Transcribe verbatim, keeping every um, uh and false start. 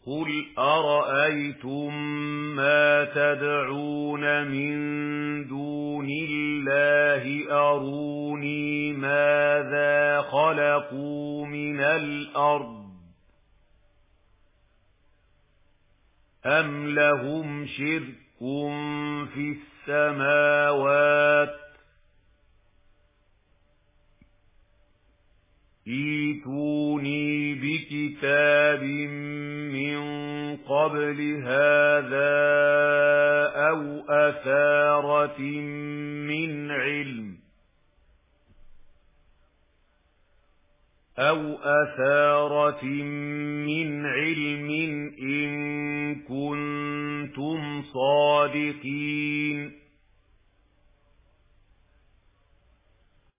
قُلْ أَرَأَيْتُم مَّا تَدْعُونَ مِن دُونِ اللَّهِ أَرُونِي مَاذَا خَلَقُوا مِنَ الْأَرْضِ أَمْ لَهُمْ شِرْكٌ فِي السَّمَاوَاتِ ائْتُونِي بِكِتَابٍ مِّن قَبْلِ هَٰذَا أَوْ أَثَارَةٍ مِّنْ عِلْمٍ أَوْ أَثَارَةٍ مِّنْ عِلْمٍ إِن كُنتُمْ صَادِقِينَ